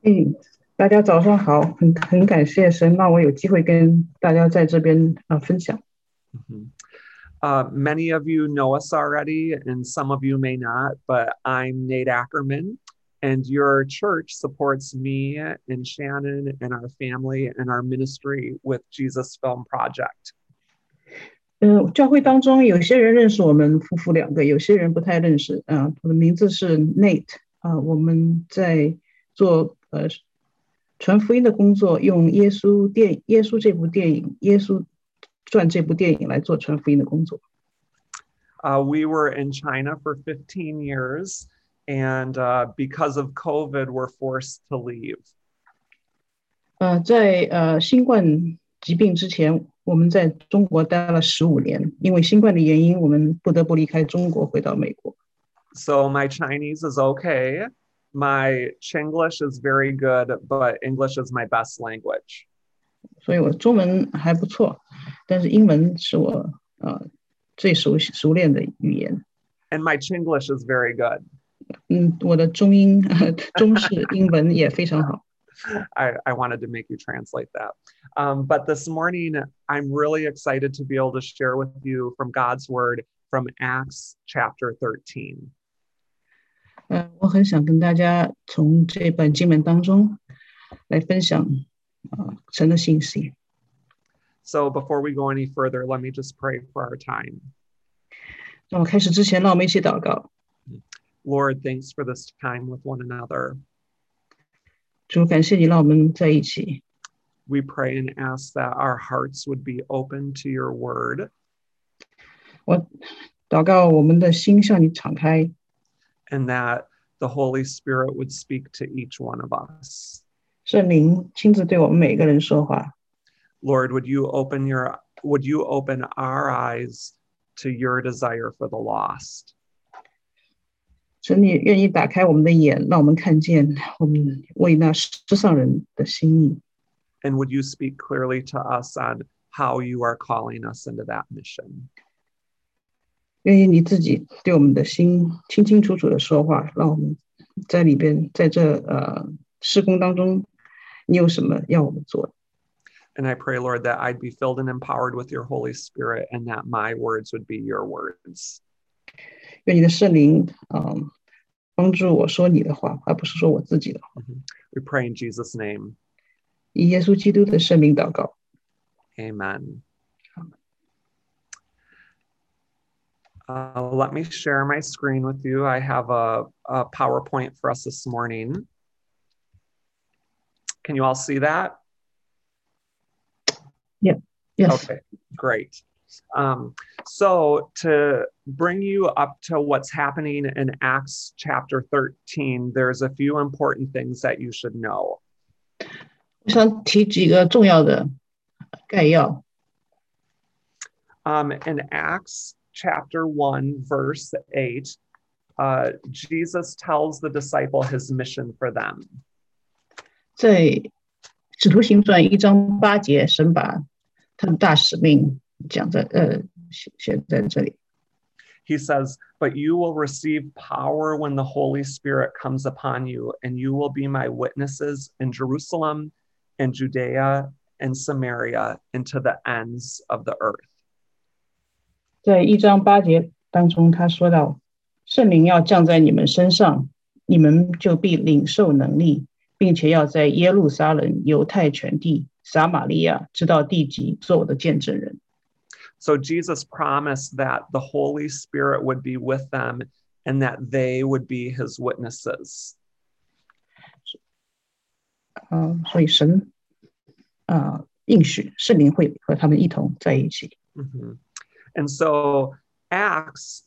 嗯，大家早上好，很感谢神让我有机会跟大家在这边分享。 Mhm. Many of you know us already, and some of you may not, but I'm Nate Ackerman, and your church supports me and Shannon and our family and our ministry with Jesus Film Project. 教会当中有些人认识我们夫妇两个，有些人不太认识。我的名字是 Nate 我们在做传福音的工作，用耶稣这部电影《耶稣传》这部电影来做传福音的工作。 We were in China for 15 years, and because of COVID, we're forced to leave. 在新冠疾病之前，我们在中国待了15年，因为新冠的原因，我们不得不离开中国，回到美国。 So my Chinese is okay. My Chinglish is very good, but English is my best language. 所以我中文还不错，但是英文是我最熟练的语言。 And my Chinglish is very good. 我的中式英文也非常好。 I wanted to make you translate that. But this morning, I'm really excited to be able to share with you from God's word from Acts chapter 13. 我很想跟大家从这本经文当中来分享神的信息。 So before we go any further, let me just pray for our time. 那么开始之前，让我们一起祷告。 Lord, thanks for this time with one another. 主，感谢你让我们在一起。 We pray and ask that our hearts would be open to your word. 我祷告我们的心向你敞开。 And that the Holy Spirit would speak to each one of us. 圣灵亲自对我们每个人说话。 Lord, would you open our eyes to your desire for the lost? 神，你愿意打开我们的眼，让我们看见我们为那世上人的心意。 And would you speak clearly to us on how you are calling us into that mission? 愿意你自己对我们的心清清楚楚的说话，让我们在里边，在这事工当中，你有什么要我们做的？ And I pray, Lord, that I'd be filled and empowered with your Holy Spirit and that my words would be your words. 愿你的圣灵帮助我说你的话，而不是说我自己的话。 We pray in Jesus' name. 以耶稣基督的圣名祷告。 Amen. Let me share my screen with you. I have a PowerPoint for us this morning. Can you all see that? Yeah. Yes. Okay, great. So to bring you up to what's happening in Acts chapter 13, there's a few important things that you should know. 我想提几个重要的概要。 In Acts chapter 1, verse 8, Jesus tells the disciple his mission for them. 在使徒行传1章8节，神把他的大使命讲在写在这里。 He says, "But you will receive power when the Holy Spirit comes upon you, and you will be my witnesses in Jerusalem and Judea and Samaria and to the ends of the earth." 在1章8节当中，他说到，圣灵要降在你们身上，你们就必领受能力，并且要在耶路撒冷、犹太全地、撒玛利亚，直到地极，做我的见证人。 So Jesus promised that the Holy Spirit would be with them and that they would be his witnesses. 所以神应许圣灵会和他们一同在一起。 And so Acts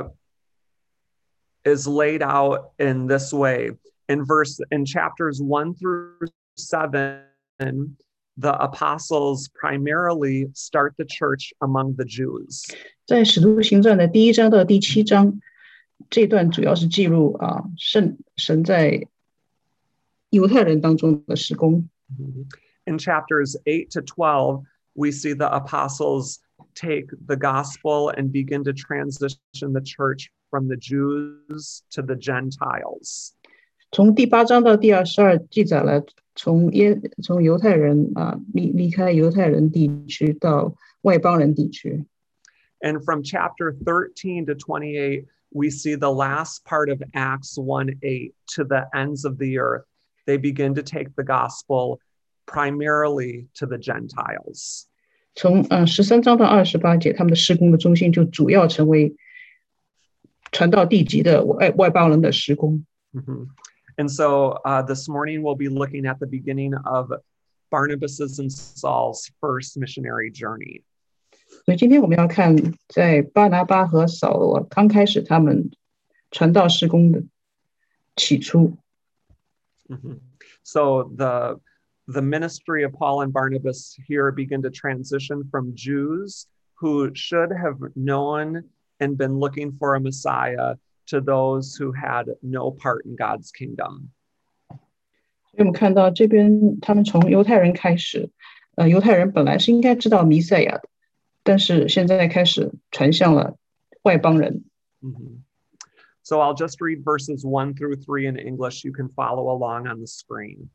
is laid out in this way. In chapters 1 through 7, the apostles primarily start the church among the Jews. 在使徒行传的第1章到第7章，这段主要是记录神在犹太人当中的事工。 In chapters 8 to 12, we see the apostles take the gospel and begin to transition the church from the Jews to the Gentiles. 从第8章到第22记载了从犹太人离开犹太人地区到外邦人地区。 And from chapter 13 to 28, we see the last part of Acts 1:8 to the ends of the earth. They begin to take the gospel primarily to the Gentiles. 从13章到28节，他们的事工的中心就主要成为传到地极的外邦人的事工。 Mm-hmm. And so this morning we'll be looking at the beginning of Barnabas's and Saul's first missionary journey. 所以今天我们要看在巴拿巴和扫罗刚开始他们传道事工的起初。 Mm-hmm. So the ministry of Paul and Barnabas here begin to transition from Jews who should have known and been looking for a Messiah to those who had no part in God's kingdom. 所以我们看到这边他们从犹太人开始，犹太人本来是应该知道弥赛亚的，但是现在开始传向了外邦人。 Mm-hmm. So I'll just read verses 1 through 3 in English. You can follow along on the screen.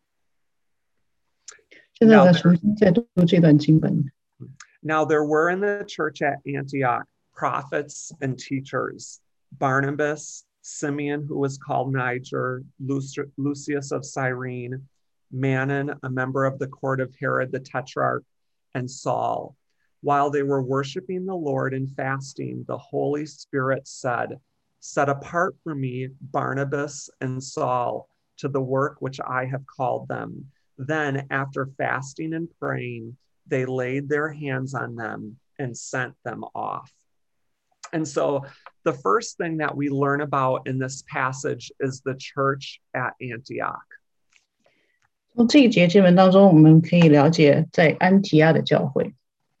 现在再重新再读这段经文。 Now there were in the church at Antioch prophets and teachers, Barnabas, Simeon, who was called Niger, Lucius of Cyrene, Manon, a member of the court of Herod the Tetrarch, and Saul. While they were worshiping the Lord and fasting, the Holy Spirit said, "Set apart for me Barnabas and Saul to the work which I have called them." Then, after fasting and praying, they laid their hands on them and sent them off. And so the first thing that we learn about in this passage is the church at Antioch. 从这一节经文当中，我们可以了解在安提阿的教会。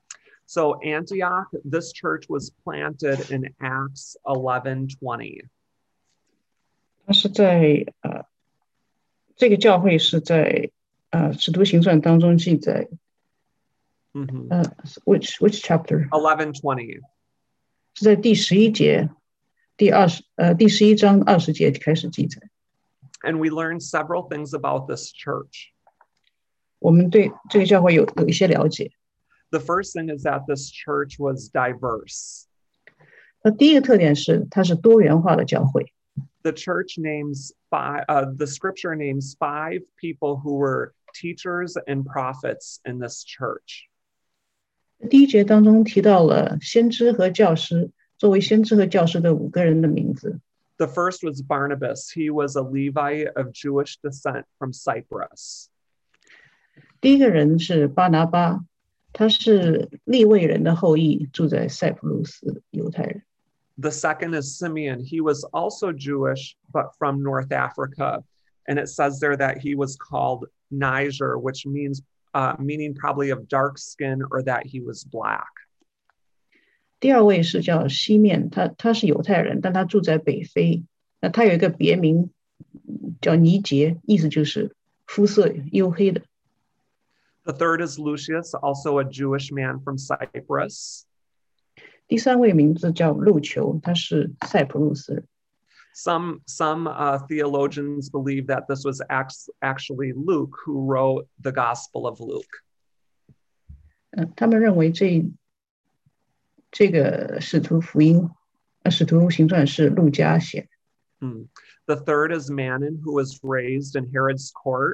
So Antioch, this church was planted in Acts 11:20. 它是在这个教会是在使徒行传当中记载。which chapter? 11:20. 是在第11节，第11章20节开始记载。 And we learned several things about this church. 我们对这个教会有一些了解。 The first thing is that this church was diverse. 那第一个特点是它是多元化的教会。 The church names the scripture names 5 people who were teachers and prophets in this church. 第一节当中提到了先知和教师，作为先知和教师的5个人的名字。 The first was Barnabas. He was a Levite of Jewish descent from Cyprus. 第一个人是巴拿巴，他是利未人的后裔，住在塞浦路斯，犹太人。 The second is Simeon. He was also Jewish, but from North Africa. And it says there that he was called Niger, which means meaning probably of dark skin or that he was black. 第二位是叫西面，他是犹太人，但他住在北非。那他有一个别名叫尼杰，意思就是肤色黝黑的。 The third is Lucius, also a Jewish man from Cyprus. 第三位名字叫路球，他是塞浦路斯人。 Some theologians believe that this was actually Luke who wrote the Gospel of Luke. 他们认为这个使徒行传是路加写。 The third is Manon, who was raised in Herod's court.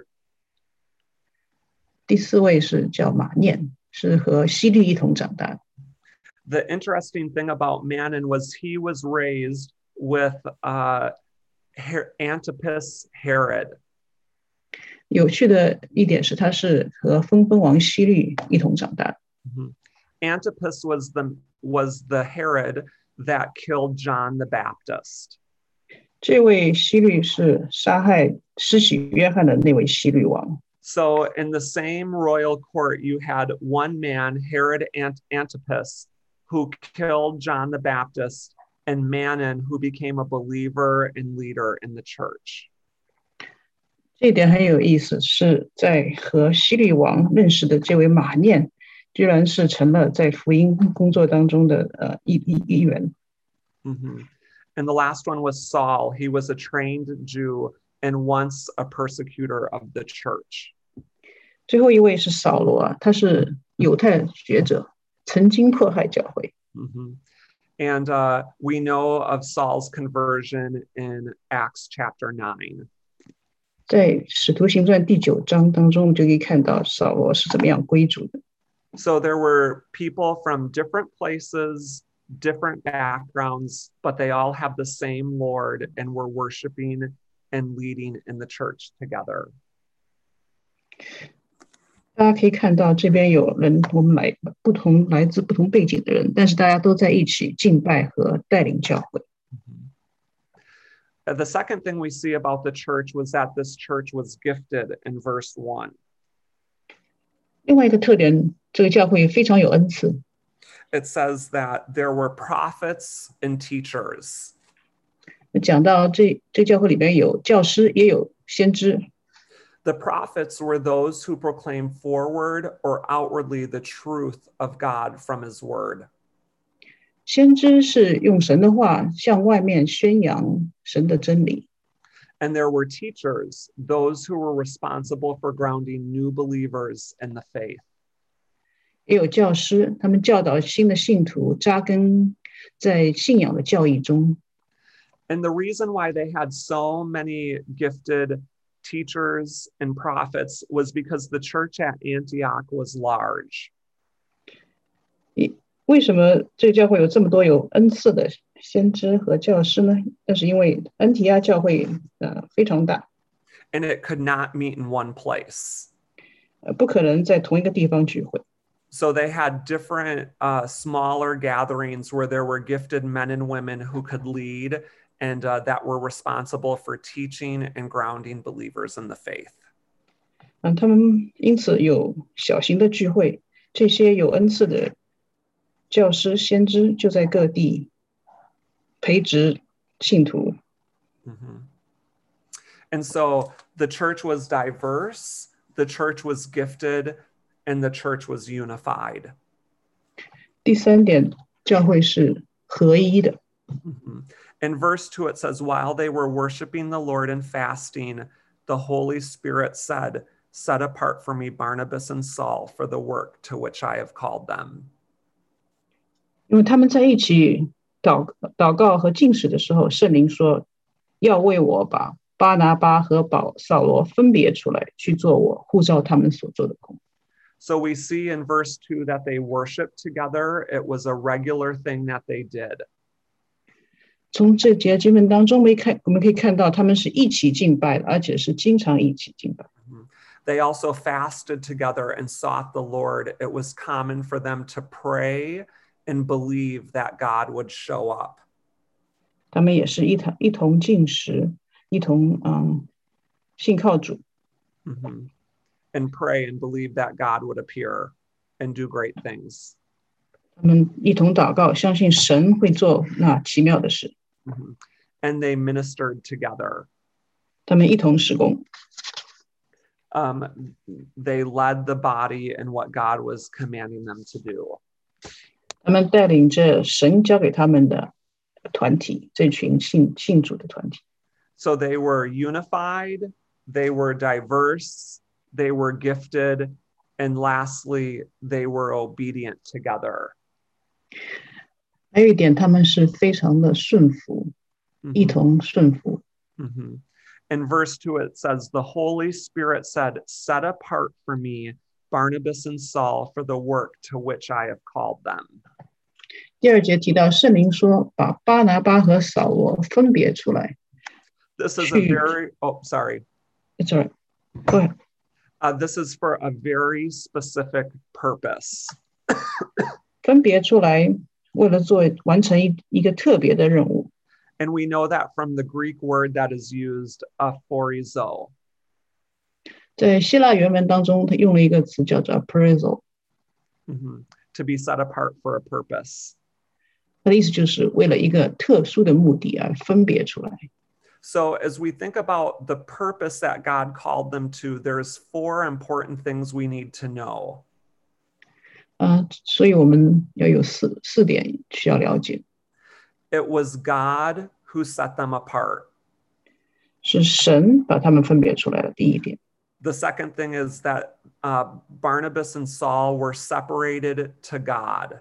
第四位是叫马念，是和希律一同长大。 The interesting thing about Manon was he was raised with Antipas Herod. 有趣的一点是，他是和分封王希律一同长大。 Antipas was the Herod that killed John the Baptist. 这位希律是杀害施洗约翰的那位希律王。 So in the same royal court, you had one man, Herod Antipas, who killed John the Baptist, and Manon, who became a believer and leader in the church. 这一点很有意思，是在和希律王认识的这位马念，居然是成了在福音工作当中的一员。 And the last one was Saul. He was a trained Jew and once a persecutor of the church. 最后一位是扫罗啊，他是犹太学者，曾经迫害教会。 And we know of Saul's conversion in Acts chapter 9. 在使徒行传第9章当中，我们就可以看到扫罗是怎么样归主的。 So there were people from different places, different backgrounds, but they all have the same Lord and were worshiping and leading in the church together. 大家可以看到，这边有人，我们来自不同背景的人，但是大家都在一起敬拜和带领教会。 The second thing we see about the church was that this church was gifted in verse 1. 另外一个特点，这个教会非常有恩赐。 It says that there were prophets and teachers. 讲到这教会里边有教师，也有先知。 The prophets were those who proclaim forward or outwardly the truth of God from his word. 先知是用神的话向外面宣扬神的真理。 And there were teachers, those who were responsible for grounding new believers in the faith. 也有教师，他们教导新的信徒扎根在信仰的教义中。 And the reason why they had so many gifted teachers and prophets was because the church at Antioch was large. 为什么这个教会有这么多有恩赐的先知和教师呢？那是因为安提阿教会非常大， And it could not meet in one place. 不可能在同一个地方聚会。 So they had different smaller gatherings where there were gifted men and women who could lead and that were responsible for teaching and grounding believers in the faith. 他们因此有小型的聚会，这些有恩赐的教师、先知就在各地培植信徒。 And so the church was diverse, the church was gifted, and the church was unified. 第三点，教会是合一的。 In verse 2, it says, while they were worshiping the Lord and fasting, the Holy Spirit said, set apart for me Barnabas and Saul for the work to which I have called them. 因为他们在一起祷告和禁食的时候，圣灵说，要为我把巴拿巴和扫罗分别出来，去做我呼召他们所做的工。 So we see in verse 2 that they worshiped together. It was a regular thing that they did. 从这节经文当中，我们可以看到他们是一起敬拜的，而且是经常一起敬拜。 They also fasted together and sought the Lord. It was common for them to pray and believe that God would show up. 他们也是一同进食，一同信靠主。 And pray and believe that God would appear and do great things. 他们一同祷告，相信神会做那奇妙的事。 And they ministered together. 他们一同事工。 They led the body in what God was commanding them to do. 他们带领着神交给他们的团体，这群信主的团体。 So they were unified, they were diverse, they were gifted, and lastly, they were obedient together. 还有一点，他们是非常的顺服，一同顺服。 In verse 2, it says, the Holy Spirit said, set apart for me Barnabas and Saul for the work to which I have called them. 第二节提到圣灵说，把巴拿巴和扫罗分别出来。 This is a very, sorry. It's all right. Go ahead. This is for a very specific purpose. 分别出来，为了完成一个特别的任务。 And we know that from the Greek word that is used, aphorizo. 在希腊原文当中，他用了一个词叫做 aphorizo. To be set apart for a purpose. 他的意思就是为了一个特殊的目的而分别出来。 So as we think about the purpose that God called them to, there's 4 important things we need to know. 所以我们要有四点需要了解。 It was God who set them apart. 是是神把他们分别出来了。第一点， The second thing is that Barnabas and Saul were separated to God.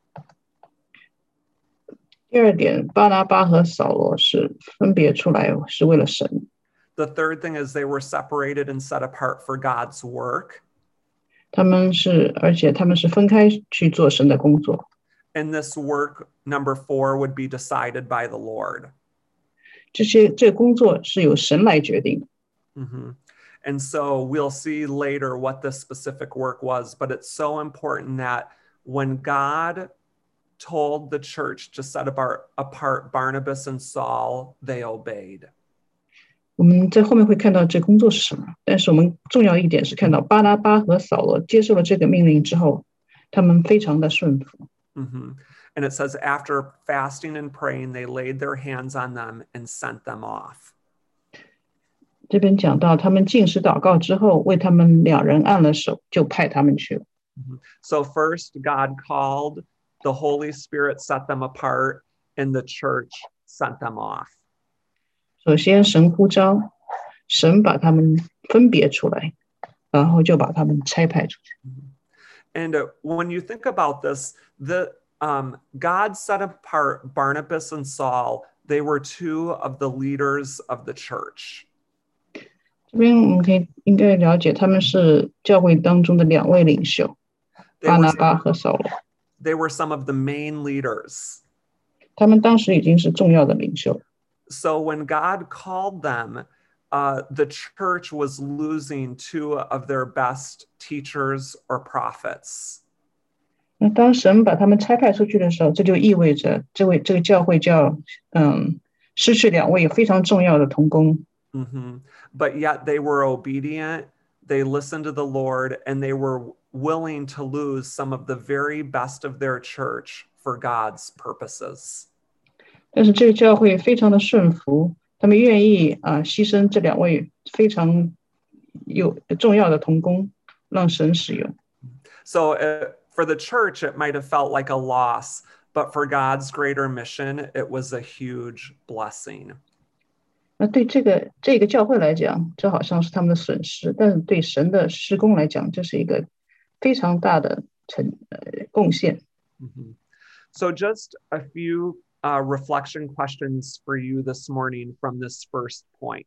第二点，巴拿巴和扫罗是分别出来是为了神。 The third thing is they were separated and set apart for God's work. 而且他们是分开去做神的工作。 And this work, number 4, would be decided by the Lord. 这工作是由神来决定的。 And so we'll see later what this specific work was, but it's so important that when God told the church to set apart Barnabas and Saul, they obeyed. 我们在后面会看到这工作是什么，但是我们重要一点是看到巴拿巴和扫罗接受了这个命令之后，他们非常的顺服。 And it says, after fasting and praying, they laid their hands on them and sent them off. 这边讲到他们禁食祷告之后，为他们两人按了手，就派他们去了。 So first, God called, the Holy Spirit set them apart, and the church sent them off. 首先神呼召，神把他们分别出来，然后就把他们差派出去。 And when you think about this, God set apart Barnabas and Saul. They were 2 of the leaders of the church. 这边我们应该了解，他们是教会当中的2位领袖，巴拿巴和扫罗。 They were some of the main leaders. 他们当时已经是重要的领袖。 So when God called them, the church was losing 2 of their best teachers or prophets. 那当神把他们差派出去的时候，这就意味着这个教会就要失去2位非常重要的同工。 But yet they were obedient, they listened to the Lord, and they were willing to lose some of the very best of their church for God's purposes. 但是这个教会非常的顺服，他们愿意牺牲这2位非常重要的同工，让神使用。 So for the church, it might have felt like a loss, but for God's greater mission, it was a huge blessing. 那对这个教会来讲，这好像是他们的损失，但是对神的施工来讲，这是一个非常大的贡献。 So just a few reflection questions for you this morning from this first point.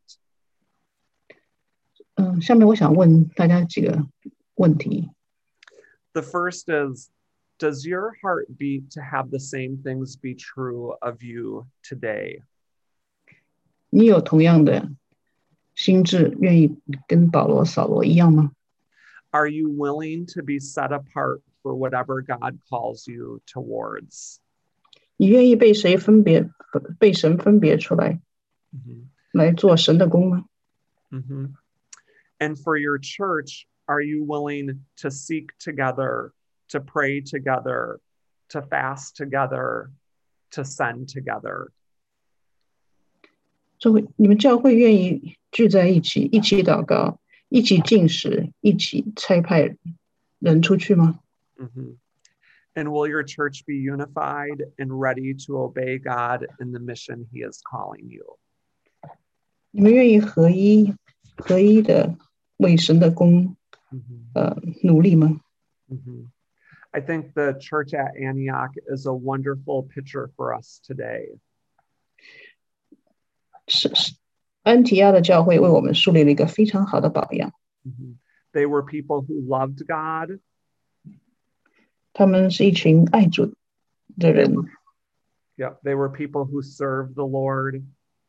下面我想问大家几个问题。 The first is, does your heart beat to have the same things be true of you today? 你有同样的心智，愿意跟保罗、扫罗一样吗？ Are you willing to be set apart for whatever God calls you towards? 你愿意被神分别出来，来做神的工吗？ And for your church, are you willing to seek together, to pray together, to fast together, to send together? 你们教会愿意聚在一起，一起祷告，一起禁食，一起差派人出去吗？ And will your church be unified and ready to obey God in the mission He is calling you? 你们愿意合一的为神的工努力吗？ I think the church at Antioch is a wonderful picture for us today. 安提亚的教会为我们树立了一个非常好的榜样。 They were people who loved God. 他们是一群爱主的人。 Yeah, they were people who served the Lord.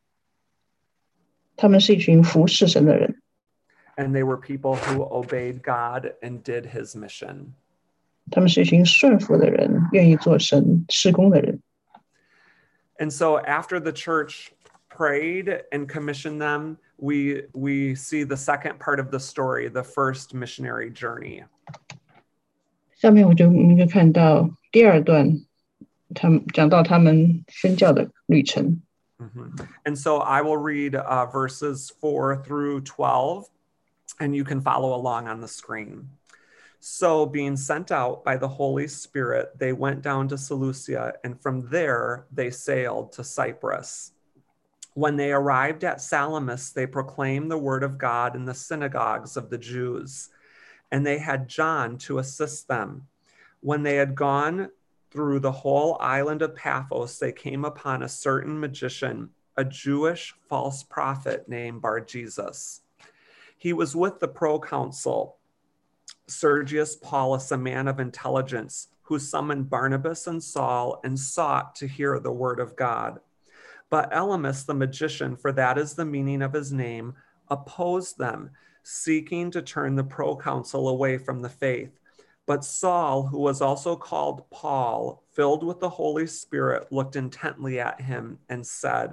他们是一群服侍神的人。 And they were people who obeyed God and did His mission. 他们是一群顺服的人，愿意做神事工的人。 And so after the church prayed and commissioned them, we see the second part of the story, the first missionary journey. 下面我们就看到第2段，讲到他们宣教的旅程。 And so I will read verses 4 through 12, and you can follow along on the screen. So being sent out by the Holy Spirit, they went down to Seleucia, and from there they sailed to Cyprus. When they arrived at Salamis, they proclaimed the word of God in the synagogues of the Jews, and they had John to assist them. When they had gone through the whole island of Paphos, they came upon a certain magician, a Jewish false prophet named Bar-Jesus. He was with the proconsul, Sergius Paulus, a man of intelligence, who summoned Barnabas and Saul and sought to hear the word of God. But Elymas, the magician, for that is the meaning of his name, opposed them, seeking to turn the proconsul away from the faith. But Saul, who was also called Paul, filled with the Holy Spirit, looked intently at him and said,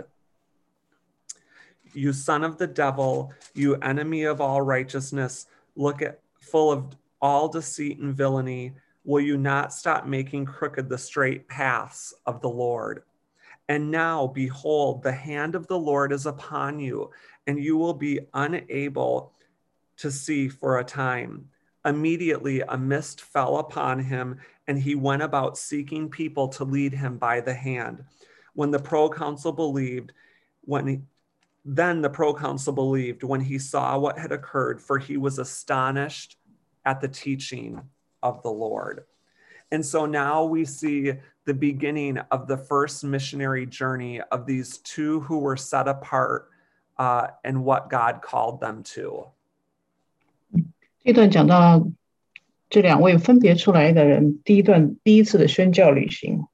"You son of the devil, you enemy of all righteousness, full of all deceit and villainy, will you not stop making crooked the straight paths of the Lord? And now, behold, the hand of the Lord is upon you, and you will be unable to see for a time." Immediately, a mist fell upon him, and he went about seeking people to lead him by the hand. When the proconsul believed, then the proconsul believed when he saw what had occurred, for he was astonished at the teaching of the Lord. And so now we see the beginning of the first missionary journey of these two who were set apart and what God called them to. 这段讲到这两位分别出来的人，第一次的宣教旅行。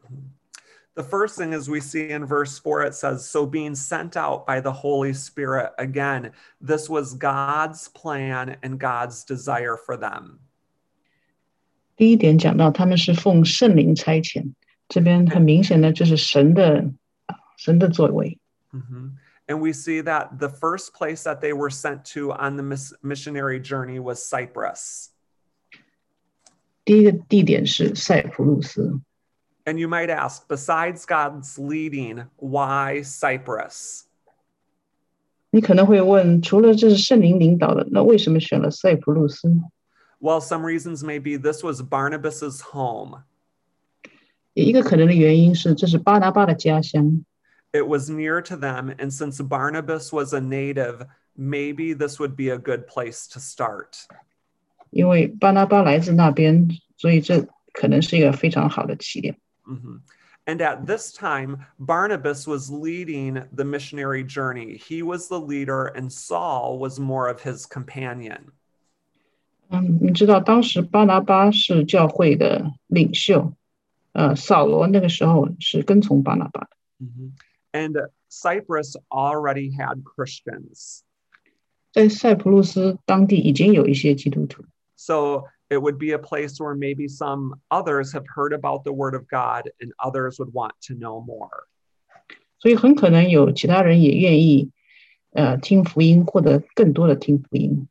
The first thing is we see in verse 4, it says, "So being sent out by the Holy Spirit," again, this was God's plan and God's desire for them. 第一点讲到他们是奉圣灵差遣，这边很明显的就是神的作为。 And we see that the first place that they were sent to on the missionary journey was Cyprus. 第一个地点是塞浦路斯。 And you might ask, besides God's leading, why Cyprus? 你可能会问，除了这是圣灵领导的，那为什么选了塞浦路斯？ Well, some reasons may be this was Barnabas's home. 一个可能的原因是，这是巴拿巴的家乡。 It was near to them, and since Barnabas was a native, maybe this would be a good place to start. 因为巴拿巴来自那边，所以这可能是一个非常好的起点。 And at this time, Barnabas was leading the missionary journey. He was the leader, and Saul was more of his companion. 你知道当时巴拿巴是教会的领袖，扫罗那个时候是跟从巴拿巴的。 And Cyprus already had Christians. 在塞浦路斯当地已经有一些基督徒。 So it would be a place where maybe some others have heard about the word of God and others would want to know more. 所以很可能有其他人也愿意听福音，或者更多的听福音。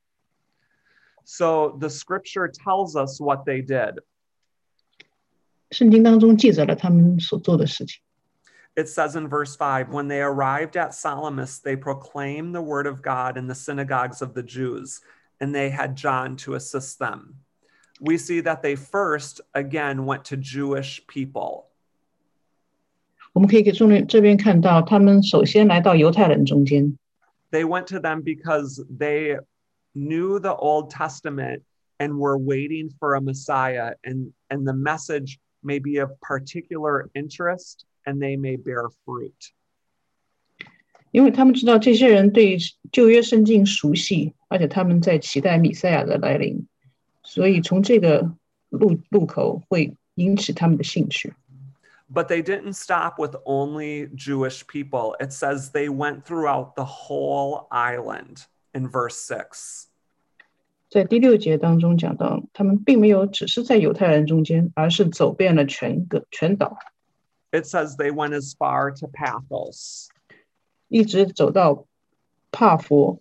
So the scripture tells us what they did. 圣经当中记载了他们所做的事情。 It says in verse 5, when they arrived at Salamis, they proclaimed the word of God in the synagogues of the Jews, and they had John to assist them. We see that they first, again, went to Jewish people. 我们可以从这边看到，他们首先来到犹太人中间。 They went to them because they knew the Old Testament and were waiting for a Messiah, and the message may be of particular interest, and they may bear fruit. 因为他们知道这些人对旧约圣经熟悉，而且他们在期待弥赛亚的来临，所以从这个路口会引起他们的兴趣。 But they didn't stop with only Jewish people. It says they went throughout the whole island in verse 6. 在第6节当中讲到，他们并没有只是在犹太人中间，而是走遍了全岛。 It says they went as far to Paphos. 一直走到帕佛。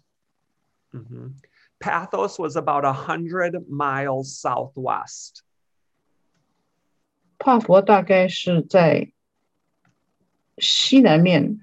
Paphos was about 100 miles southwest. 帕佛大概是在西南面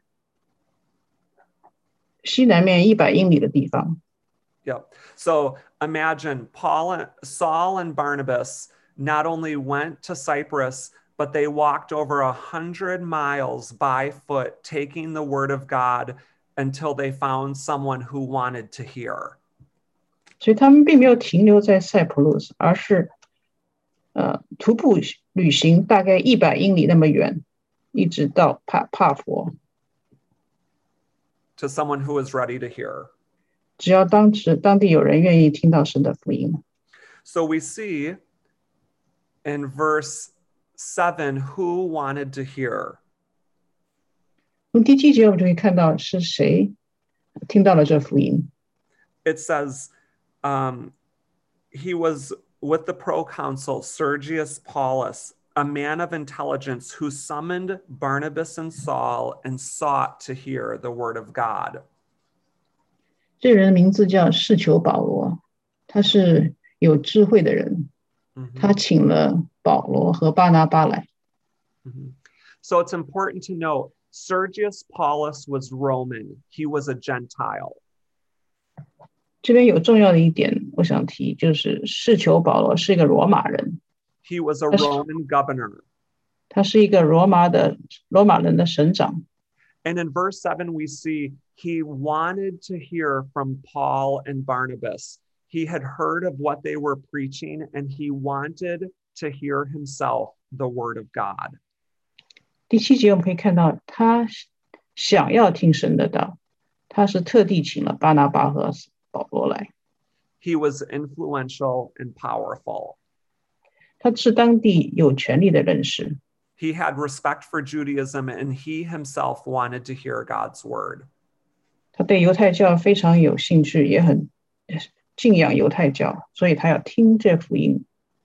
100英里的地方。 Yep. So imagine Saul and Barnabas not only went to Cyprus, but they walked over 100 miles by foot, taking the word of God until they found someone who wanted to hear. 所以他们并没有停留在塞浦路斯，而是徒步旅行大概100英里那么远，一直到帕佛。 To someone who was ready to hear. 只要当地有人愿意听到神的福音。 So we see in verse 7 who wanted to hear. 从第7节我们就可以看到是谁听到了这福音。 It says he was with the proconsul Sergius Paulus, a man of intelligence who summoned Barnabas and Saul and sought to hear the word of God. 这人的名字叫士求保罗，他是有智慧的人，他请了保罗和巴拿巴来。 So it's important to note, Sergius Paulus was Roman. He was a Gentile. 这边有重要的一点，我想提，就是士求保罗是一个罗马人。 He was a Roman governor. 他是一个罗马人的省长。 And in verse 7, we see he wanted to hear from Paul and Barnabas. He had heard of what they were preaching, and he wanted to hear himself the word of God. 第7节我们可以看到，他想要听神的道，他是特地请了巴拿巴和保罗来。 He was influential and powerful. 他是当地有权力的人士。 He had respect for Judaism, and he himself wanted to hear God's word. 他对犹太教非常有兴趣，也很敬仰犹太教，所以他要听这福音。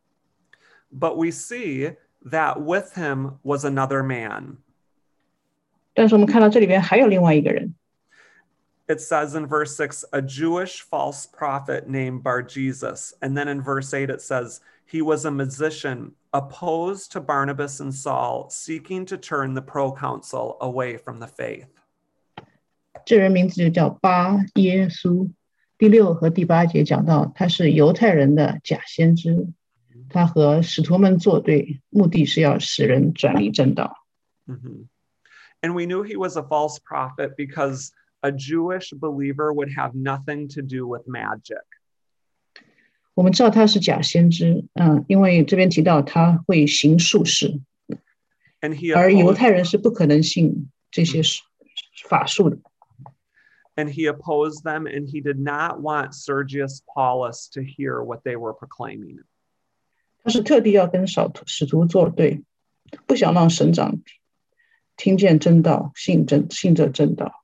But we see that with him was another man. 但是我们看到这里边还有另外一个人。 It says in verse 6, a Jewish false prophet named Bar-Jesus. And then in verse 8, it says, he was a musician opposed to Barnabas and Saul, seeking to turn the proconsul away from the faith. 这人名字就叫巴耶稣。第6和第8节讲到，他是犹太人的假先知，他和使徒们作对，目的是要使人转离正道。 And we knew he was a false prophet because a Jewish believer would have nothing to do with magic. 我们知道他是假先知，因为这边提到他会行术士，而犹太人是不可能信这些法术的。 And he opposed them, and he did not want Sergius Paulus to hear what they were proclaiming. 他是特地要跟使徒作对，不想让省长听见真道，信这真道。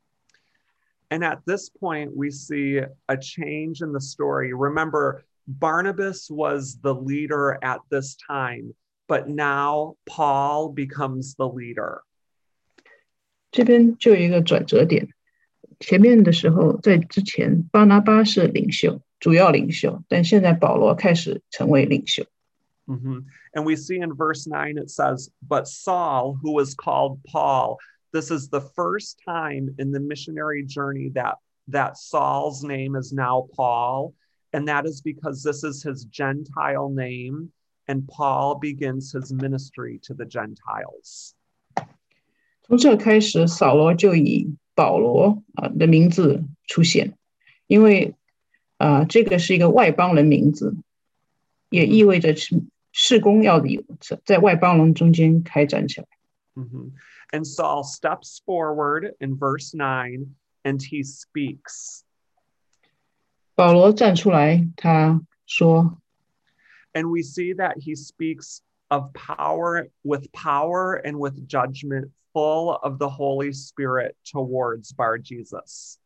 And at this point, we see a change in the story. Remember, Barnabas was the leader at this time, but now Paul becomes the leader. 这边就有一个转折点。前面的时候，在之前，巴拿巴是领袖，主要领袖，但现在保罗开始成为领袖。 And we see in verse 9, it says, but Saul, who was called Paul, this is the first time in the missionary journey that Saul's name is now Paul. And that is because this is his Gentile name. And Paul begins his ministry to the Gentiles. 从这开始，扫罗就以保罗的名字出现，因为这个是一个外邦人名字，也意味着事工要在外邦人中间开展起来。 And Saul steps forward in verse 9 and he speaks. 保罗站出来，他说 And we see that he speaks of power and with judgment, full of the Holy Spirit towards Bar-Jesus.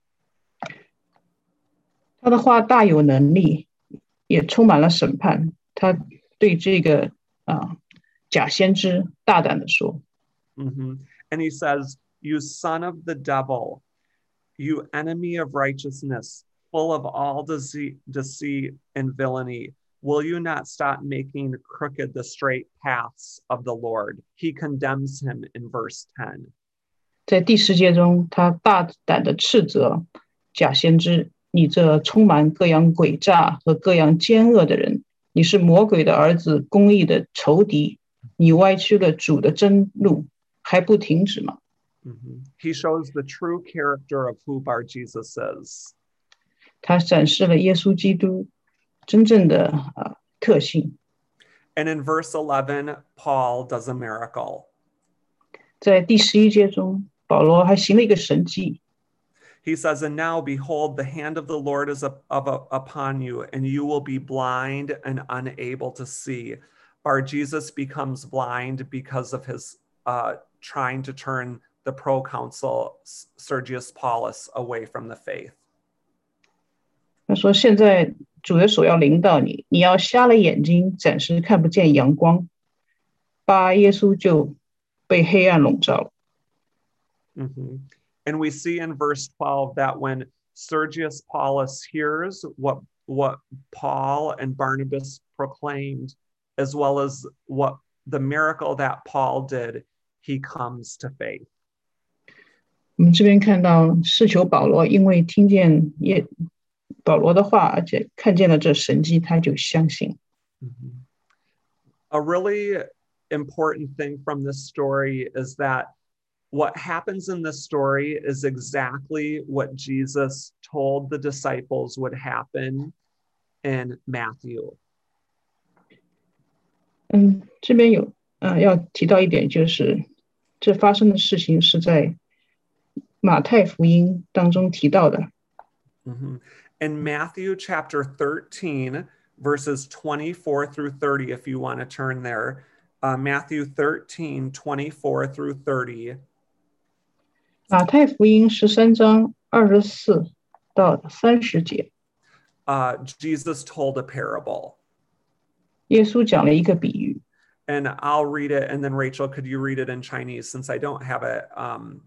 他的话大有能力，也充满了审判。他对这个假先知大胆的说。 And he says, you son of the devil, you enemy of righteousness, full of all deceit and villainy, will you not stop making crooked the straight paths of the Lord? He condemns him in verse 10. 在第10节中，他大胆的斥责假先知，你这充满各样诡诈和各样奸恶的人，你是魔鬼的儿子，公义的仇敌。 你歪曲了主的真路，还不停止吗？ He shows the true character of who Bar Jesus is. 他展示了耶稣基督真正的特性。 And in verse 11, Paul does a miracle. 在第11节中，保罗还行了一个神迹。 He says, and now behold, the hand of the Lord is upon you, and you will be blind and unable to see. Bar Jesus becomes blind because of his trying to turn the proconsul Sergius Paulus away from the faith. 他说：“现在主的手要临到你，你要瞎了眼睛，暂时看不见阳光。”巴耶稣就被黑暗笼罩了。 And we see in verse 12 that when Sergius Paulus hears what Paul and Barnabas proclaimed, as well as what the miracle that Paul did, he comes to faith. 我们这边看到是求保罗，因为听见保罗的话，而且看见了这神迹，他就相信。 A really important thing from this story is that what happens in this story is exactly what Jesus told the disciples would happen in Matthew. 这边有要提到一点，就是这发生的事情是在马太福音当中提到的。 In Matthew chapter 13, verses 24 through 30, if you want to turn there, Matthew 13, 24 through 30. 马太福音13章24到30节。 Jesus told a parable. 耶稣讲了一个比喻。 And I'll read it, and then Rachel, could you read it in Chinese since I don't have it on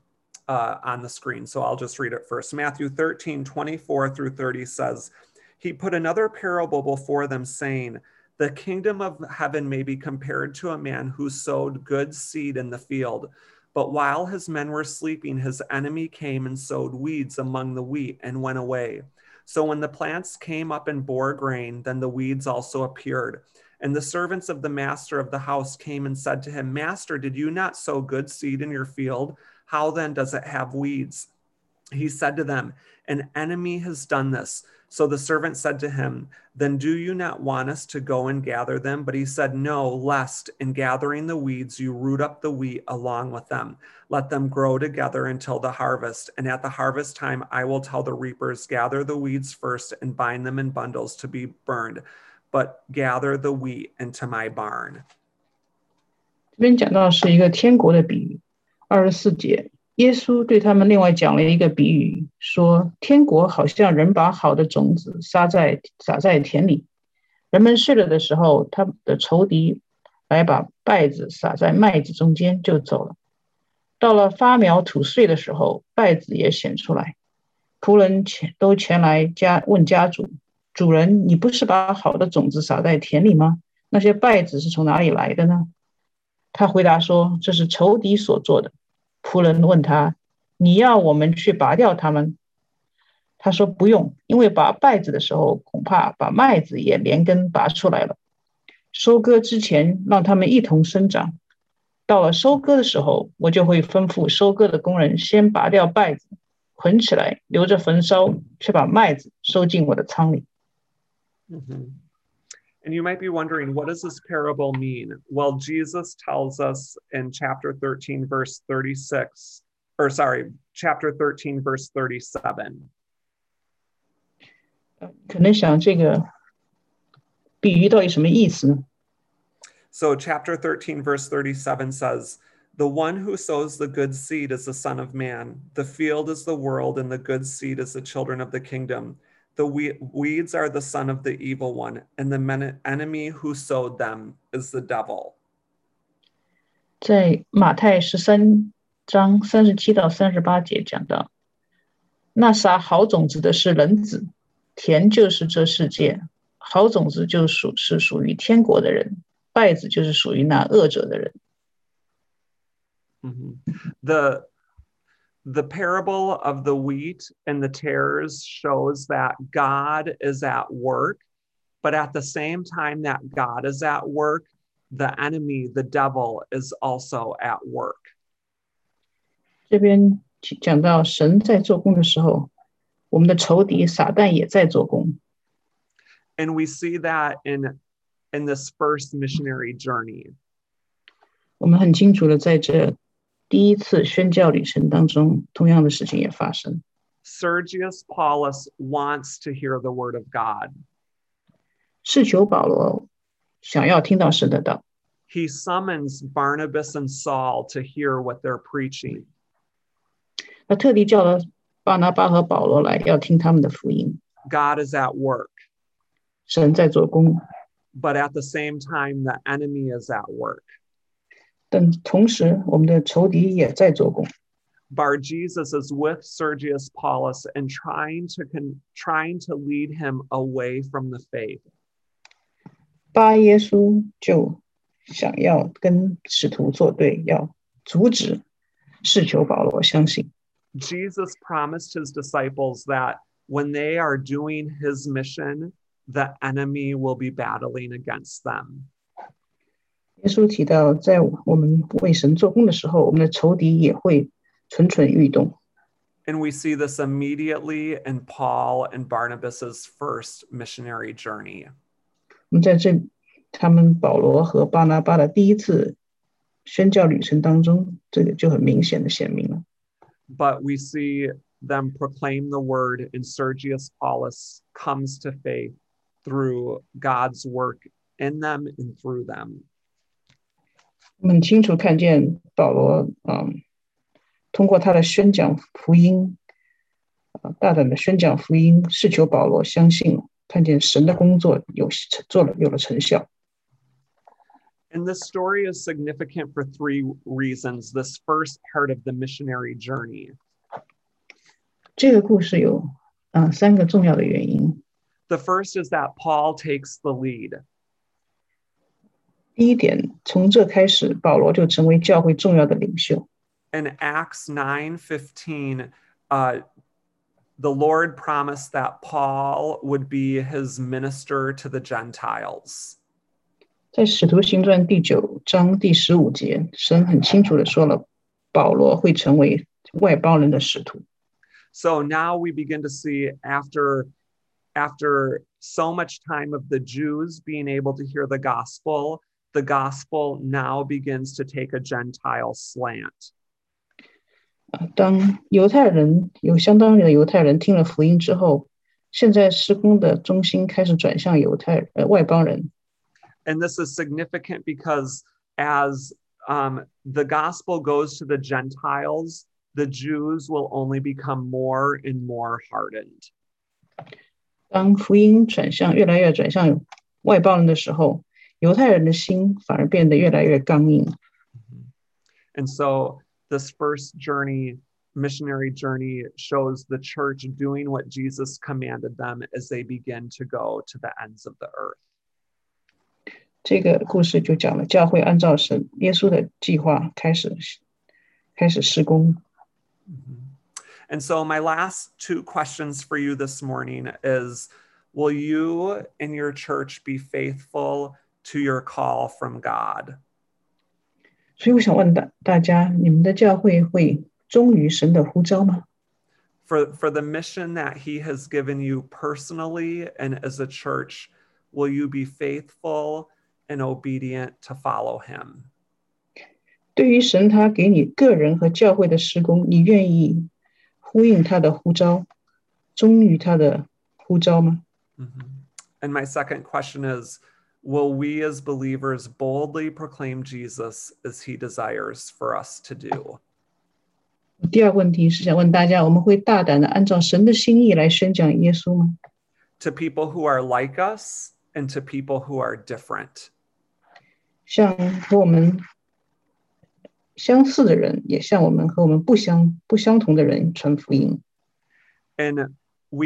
the screen? So I'll just read it first. Matthew 13, 24 through 30 says, he put another parable before them, saying, the kingdom of heaven may be compared to a man who sowed good seed in the field. But while his men were sleeping, his enemy came and sowed weeds among the wheat and went away. So when the plants came up and bore grain, then the weeds also appeared. And the servants of the master of the house came and said to him, Master, did you not sow good seed in your field? How then does it have weeds? He said to them, an enemy has done this. So the servant said to him, then do you not want us to go and gather them? But he said, no, lest in gathering the weeds, you root up the wheat along with them. Let them grow together until the harvest. And at the harvest time, I will tell the reapers, gather the weeds first and bind them in bundles to be burned, but gather the wheat into my barn. 这边讲到是一个天国的比喻，24节。耶稣对他们另外讲了一个比喻，说天国好像人把好的种子撒在田里，人们睡了的时候，他们的仇敌来把稗子撒在麦子中间就走了。到了发苗吐穗的时候，稗子也显出来，仆人都前来问家主，主人，你不是把好的种子撒在田里吗？那些稗子是从哪里来的呢？他回答说，这是仇敌所做的。仆人问他，你要我们去拔掉它们？他说不用，因为拔稗子的时候，恐怕把麦子也连根拔出来了。收割之前，让他们一同生长。到了收割的时候，我就会吩咐收割的工人先拔掉稗子，捆起来，留着焚烧，却把麦子收进我的仓里。 And you might be wondering, what does this parable mean? Well, Jesus tells us in chapter 13, verse 36, chapter 13, verse 37. 可能想这个比喻到底什么意思呢？ So chapter 13, verse 37 says, the one who sows the good seed is the Son of Man. The field is the world, and the good seed is the children of the kingdom. The weeds are the son of the evil one, and the enemy who sowed them is the devil. 在马太13章37到38节讲到，那撒好种子的是人子，田就是这世界，好种子是属于天国的人，稗子就是属于那恶者的人。 The parable of the wheat and the tares shows that God is at work, but at the same time that God is at work, the enemy, the devil, is also at work. 这边讲到神在做工的时候，我们的仇敌撒旦也在做工。 And we see that in this first missionary journey. 我们很清楚的在这第一次宣教旅程当中，同样的事情也发生。 Sergius Paulus wants to hear the word of God. 是求保罗想要听到神的道。 He summons Barnabas and Saul to hear what they're preaching. 他特地叫了巴拿巴和保罗来，要听他们的福音。 God is at work. 神在做工。 But at the same time, the enemy is at work. 但同时，我们的仇敌也在做工。 Bar-Jesus is with Sergius Paulus and trying to lead him away from the faith. 巴耶稣就想要跟使徒作对，要阻止试求保罗相信。 Jesus promised his disciples that when they are doing his mission, the enemy will be battling against them. 耶稣提到，在我们为神做工的时候，我们的仇敌也会蠢蠢欲动。 And we see this immediately in Paul and Barnabas's first missionary journey. 我们在他们保罗和巴拿巴的第一次宣教旅程当中，这个就很明显的显明了。 But we see them proclaim the word, and Sergius Paulus comes to faith through God's work in them and through them. 我们很清楚看见保罗，通过他的宣讲福音，大胆的宣讲福音，是求保罗相信，看见神的工作有了成效。 And this story is significant for three reasons. This first part of the missionary journey. 这个故事有三个重要的原因。 The first is that Paul takes the lead. 第一点，从这开始，保罗就成为教会重要的领袖。 In Acts 9:15, the Lord promised that Paul would be his minister to the Gentiles. 在使徒行传第9章第15节，神很清楚的说了，保罗会成为外邦人的使徒。 So now we begin to see after so much time of the Jews being able to hear the gospel now begins to take a Gentile slant. 当犹太人有相当的犹太人听了福音之后，现在事工的中心开始转向外邦人。 And this is significant because as the gospel goes to the Gentiles, the Jews will only become more and more hardened. 当福音越来越转向外邦人的时候，犹太人的心反而变得越来越刚硬。 And so this first missionary journey, shows the church doing what Jesus commanded them as they begin to go to the ends of the earth. 这个故事就讲了教会按照耶稣的计划开始施工。 And so my last two questions for you this morning is, will you in your church be faithful to your call from God? 所以我想问大家，你们的教会会忠于神的呼召吗？ For the mission that he has given you personally and as a church, will you be faithful and obedient to follow him? 对于神他给你个人和教会的施工，你愿意呼应他的呼召，忠于他的呼召吗？ And my second question is, will we as believers boldly proclaim Jesus as he desires for us to do? 第二个问题是想问大家，我们会大胆的按照神的心意来宣讲耶稣吗？ To people who are like us and to people who are different. 像和我们相似的人，也像我们和我们不相同的人传福音。 And we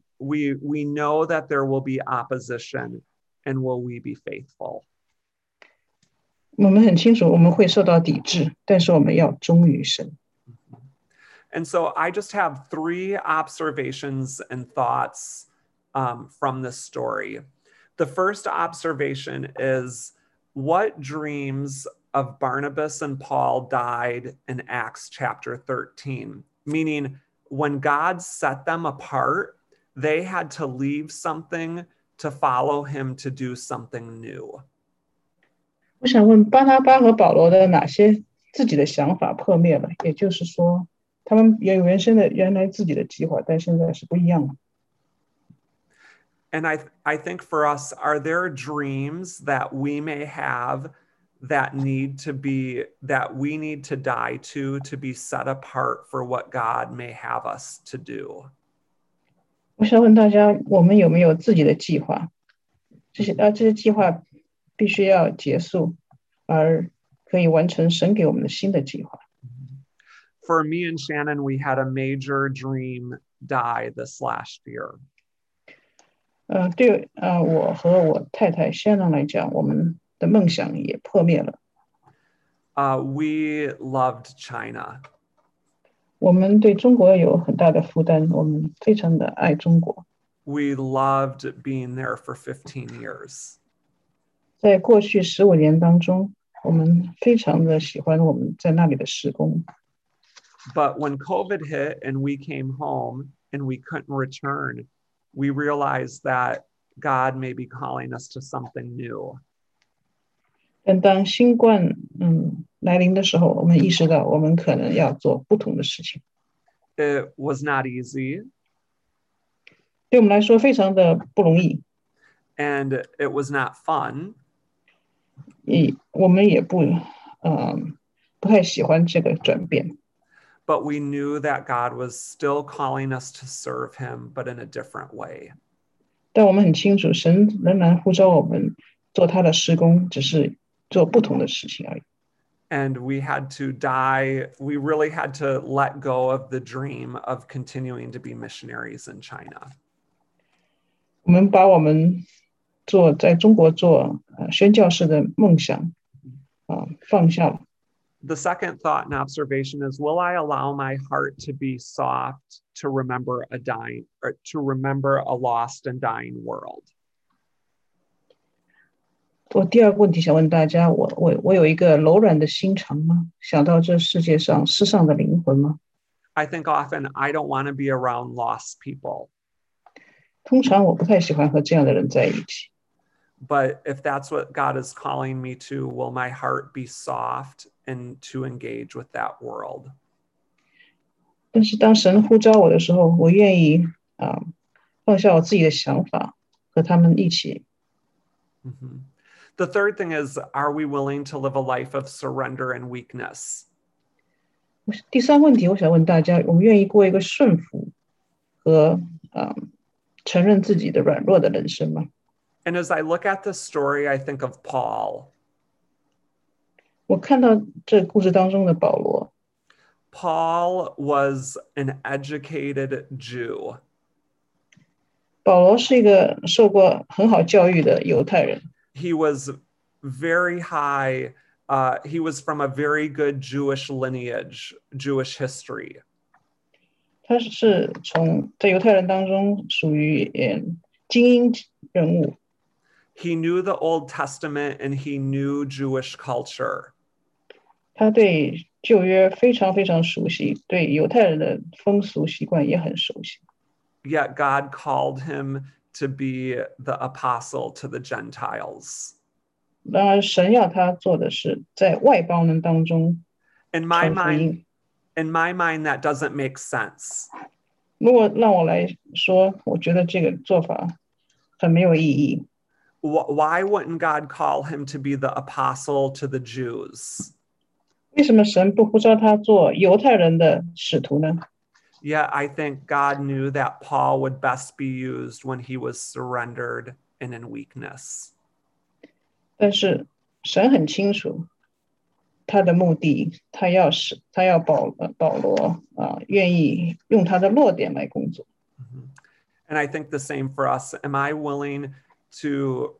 know that there will be opposition, and will we be faithful? 我们很清楚我们会受到抵制，但是我们要忠于神。 And so I just have three observations and thoughts from this story. The first observation is, what dreams of Barnabas and Paul died in Acts chapter 13? Meaning, when God set them apart, they had to leave something to follow him to do something new. 我想问巴拿巴和保罗的哪些自己的想法破灭了？也就是说，他们也有原来自己的计划，但现在是不一样的。 And I think for us, are there dreams that we may have that we need to die to be set apart for what God may have us to do? 我想问大家，我们有没有自己的计划？这些计划必须要结束，而可以完成神给我们的新的计划。 For me and Shannon, we had a major dream die this last year. 对我和我太太 Shannon 来讲，我们的梦想也破灭了。 We loved China. 我们对中国有很大的负担，我们非常的爱中国。 We loved being there for 15 years. 在过去15年当中，我们非常的喜欢我们在那里的事工。 But when COVID hit and we came home and we couldn't return, we realized that God may be calling us to something new. 但当新冠来临的时候，我们意识到我们可能要做不同的事情。 It was not easy. 对我们来说非常的不容易。 And it was not fun. 我们也不太喜欢这个转变。 But we knew that God was still calling us to serve him, but in a different way. 但我们很清楚，神仍然呼召我们做他的事工，只是做不同的事情而已。 And we had to die. We really had to let go of the dream of continuing to be missionaries in China. 我们把我们在中国做宣教士的梦想放下了。 The second thought and observation is, will I allow my heart to be soft to remember a lost and dying world? 我第二个问题想问大家，我有一个柔软的心肠吗？想到这世界上世上的灵魂吗？ I think often I don't want to be around lost people. 通常我不太喜欢和这样的人在一起。 But if that's what God is calling me to, will my heart be soft and to engage with that world? 但是当神呼召我的时候，我愿意放下我自己的想法，和他们一起。 Mm-hmm. The third thing is, are we willing to live a life of surrender and weakness? 第三问题，我想问大家：我们愿意过一个顺服和承认自己的软弱的人生吗？ And as I look at this story, I think of Paul. 我看到这故事当中的保罗。 Paul was an educated Jew. 保罗是一个受过很好教育的犹太人。 He was very high. He was from a very good Jewish lineage, Jewish history. 他是在犹太人当中属于精英人物。 He knew the Old Testament and he knew Jewish culture. 他对旧约非常非常熟悉，对犹太人的风俗习惯也很熟悉。 Yet God called him to be the apostle to the Gentiles. 然而，神要他做的是在外邦人当中传福音。 In my mind, that doesn't make sense. 如果让我来说，我觉得这个做法很没有意义。 Why wouldn't God call him to be the apostle to the Jews? 为什么神不呼召他做犹太人的使徒呢？ Yeah, I think God knew that Paul would best be used when he was surrendered and in weakness. 但是神很清楚他的目的，他要保罗愿意用他的弱点来工作。 And I think the same for us. Am I willing to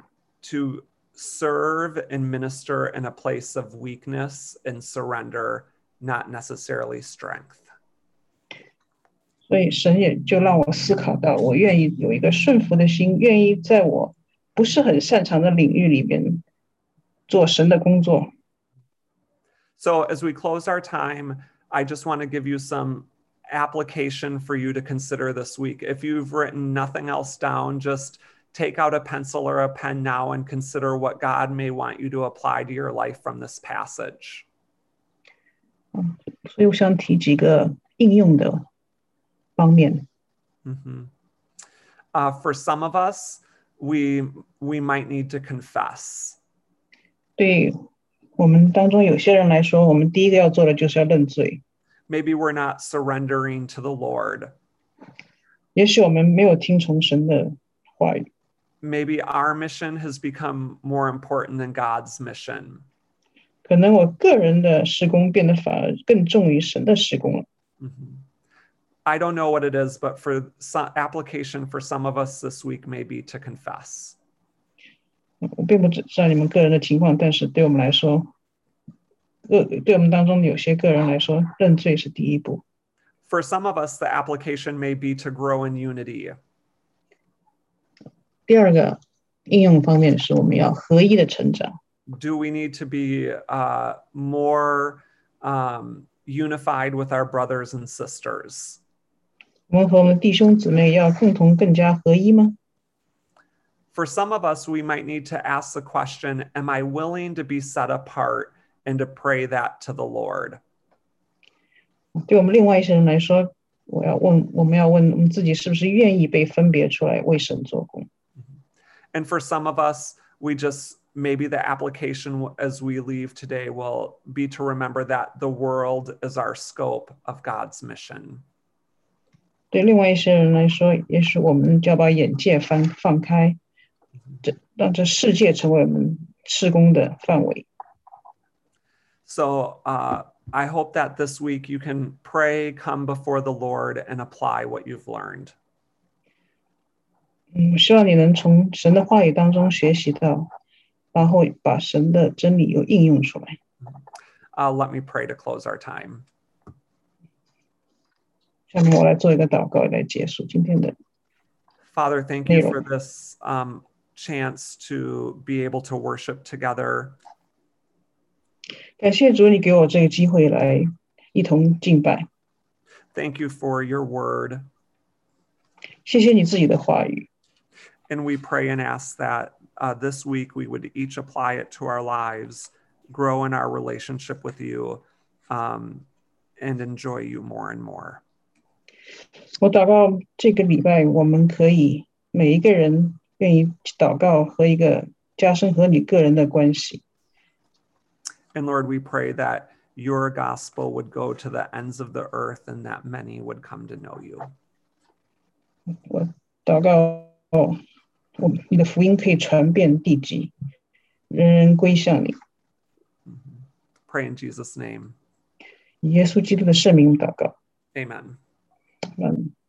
serve and minister in a place of weakness and surrender, not necessarily strength? 所以神也就让我思考到，我愿意有一个顺服的心，愿意在我不是很擅长的领域里面做神的工作。 So as we close our time, I just want to give you some application for you to consider this week. If you've written nothing else down, just take out a pencil or a pen now and consider what God may want you to apply to your life from this passage. 所以我想提几个应用的方面。 For some of us, we might need to confess. 对我们当中有些人来说，我们第一个要做的就是要认罪。 Maybe we're not surrendering to the Lord. 也许我们没有听从神的话语。 Maybe our mission has become more important than God's mission. 可能我个人的事工变得反而更重于神的事工了。 I don't know what it is, but for some application for some of us this week may be to confess. 我并不知道你们个人的情况，但是对我们来说，对我们当中有些个人来说，认罪是第一步。 For some of us, the application may be to grow in unity. 第二个应用方面是我们要合一的成长。 Do we need to be more unified with our brothers and sisters? 我们和我们弟兄姊妹要共同更加合一吗？ For some of us, we might need to ask the question, am I willing to be set apart and to pray that to the Lord? 对我们另外一些人来说，我们要问我们自己是不是愿意被分别出来为神做工。 And for some of us, maybe the application as we leave today will be to remember that the world is our scope of God's mission. 对另外一些人来说，也许我们就要把眼界放开，让这世界成为我们事工的范围。 So I hope that this week you can pray, come before the Lord, and apply what you've learned. 希望你能从神的话语当中学习到，然后把神的真理又应用出来。 Let me pray to close our time. 下面我来做一个祷告来结束今天的。 Father, thank you for this chance to be able to worship together. 感谢主，你给我这个机会来一同敬拜。 Thank you for your word. 谢谢你自己的话语。 And we pray and ask that this week we would each apply it to our lives, grow in our relationship with you, and enjoy you more and more. 我祷告这个礼拜我们可以每一个人愿意祷告和一个加深和你个人的关系。 And Lord, we pray that your gospel would go to the ends of the earth and that many would come to know you. 我祷告你的福音可以传遍地极，人人归向你。 Pray in Jesus' name. 以耶稣基督的圣名祷告。 Amen. Amen.